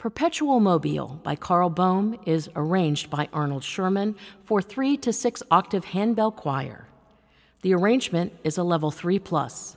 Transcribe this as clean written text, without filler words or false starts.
Perpetual Mobile by Carl Boehm is arranged by Arnold Sherman for 3 to 6 octave handbell choir. The arrangement is a level 3+.